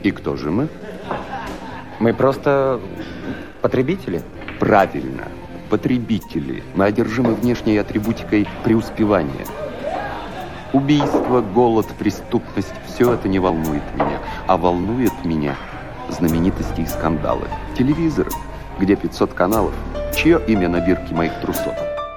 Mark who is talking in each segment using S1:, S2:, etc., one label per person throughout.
S1: И кто же мы?
S2: Мы просто потребители.
S1: Правильно, потребители. Мы одержимы внешней атрибутикой преуспевания. Убийство, голод, преступность – все это не волнует меня. А волнует меня знаменитости и скандалы. Телевизор, где 500 каналов. Чье имя на бирке моих трусов?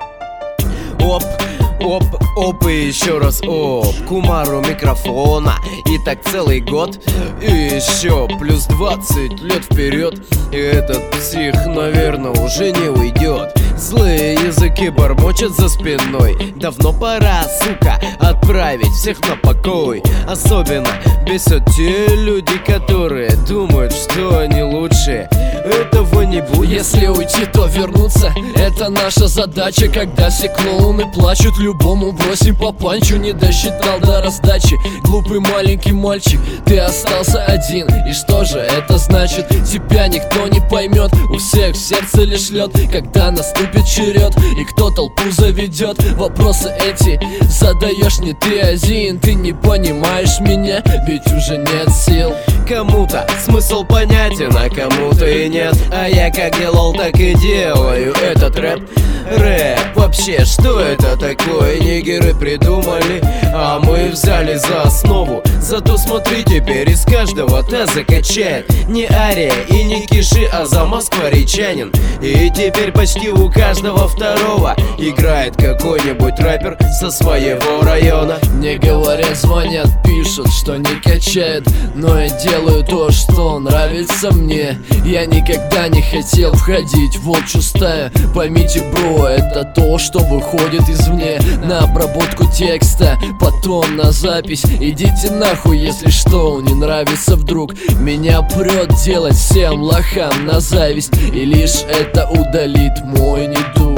S3: Оп, и еще раз оп. Кумару микрофона. И так целый год. И еще плюс 20 лет вперед. И этот псих, наверное, уже не уйдет. Злые языки бормочат за спиной. Давно пора, сука, отправить всех на покой. Особенно бесят те люди, которые думают, что они лучшие. Этого не будет.
S4: Если уйти, то вернуться. Это наша задача. Когда все клоуны плачут, любому бросим по панчу. Не досчитал до раздачи. Глупый маленький мальчик, ты остался один. И что же это значит? Тебя никто не поймет. У всех в сердце лишь лед. Когда наступит черед и кто толпу заведет. Вопросы эти задаешь не ты один. Ты не понимаешь меня, ведь уже нет сил.
S3: Кому-то смысл понятен, а кому-то и нет. А я как делал, так и делаю этот рэп. Рэп, вообще, что это такое? Нигеры придумали, а мы взяли за основу. Зато смотри, теперь из каждого таза качает. Не Ария и не Киши, а за москворечанин. И теперь почти у каждого второго играет какой-нибудь рэпер со своего района.
S4: Не говорят, звонят, пишут, что не качает. Но я делаю то, что нравится мне. Я никогда не хотел входить в волчью стаю. Поймите, бро, это то, что выходит извне. На обработку текста, потом на запись. Идите нахуй, если что, не нравится вдруг. Меня прет делать всем лохам на зависть. И лишь это удалит мой недуг.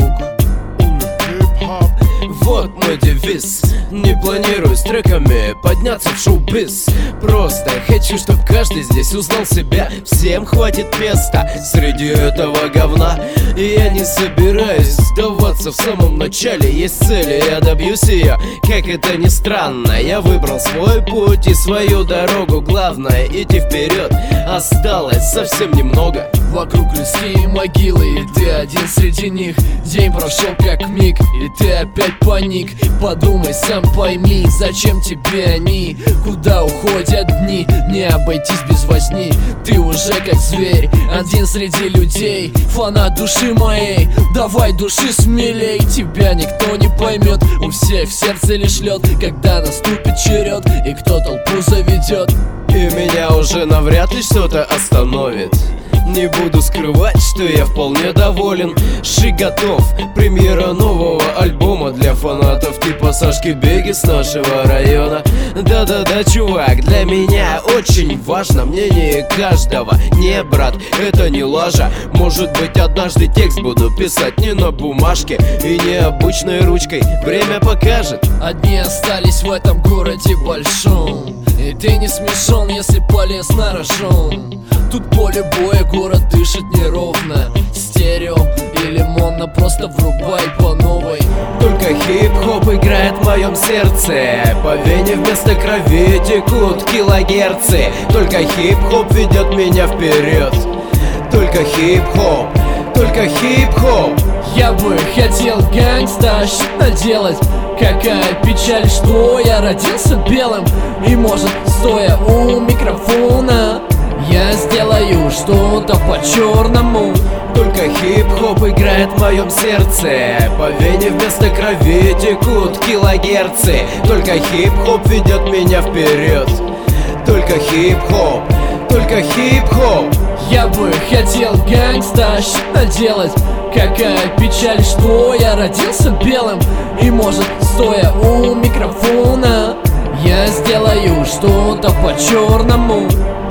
S3: Вот мой девиз. Не планирую с треками подняться в шоу-биз. Просто хочу, чтоб каждый здесь узнал себя. Всем хватит места среди этого говна. И я не собираюсь сдаваться в самом начале. Есть цели, я добьюсь ее. Как это ни странно, я выбрал свой путь и свою дорогу. Главное идти вперед. Осталось совсем немного.
S4: Вокруг людские могилы, и ты один среди них. День прошел как миг, и ты опять паник. Подумай, сам пойми, зачем тебе они? Куда уходят дни? Не обойтись без возни. Ты уже как зверь, один среди людей. Фанат души моей, давай души смелей. Тебя никто не поймет, у всех в сердце лишь лед. Когда наступит черед, и кто толпу заведет.
S3: И меня уже навряд ли что-то остановит. Не буду скрывать, что я вполне доволен. Ши готов, премьера нового альбома для фанатов типа Сашки Беги с нашего района. Да-да-да, чувак, для меня очень важно мнение каждого. Не, брат, это не лажа. Может быть, однажды текст буду писать не на бумажке и не обычной ручкой. Время покажет.
S4: Одни остались в этом городе большом. И ты не смешон, если полез на рожон. Тут поле боя, город дышит неровно. Стерео или моно, просто врубай по новой.
S3: Только хип-хоп играет в моем сердце. По вене вместо крови текут килогерцы. Только хип-хоп ведет меня вперед. Только хип-хоп, только хип-хоп.
S4: Я бы хотел гангста наделать. Какая печаль, что я родился белым. И может, стоя у микрофона, я сделаю что-то по-черному.
S3: Только хип-хоп играет в моем сердце. По вене вместо крови текут килогерцы. Только хип-хоп ведет меня вперед. Только хип-хоп, только хип-хоп.
S4: Я бы хотел гангста наделать. Какая печаль, что я родился белым. И может, стоя у микрофона, я сделаю что-то по-черному.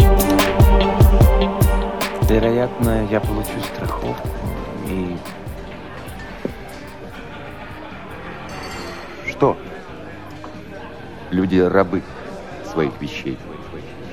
S2: Вероятно, я получу страховку и...
S1: Что? Люди рабы своих вещей.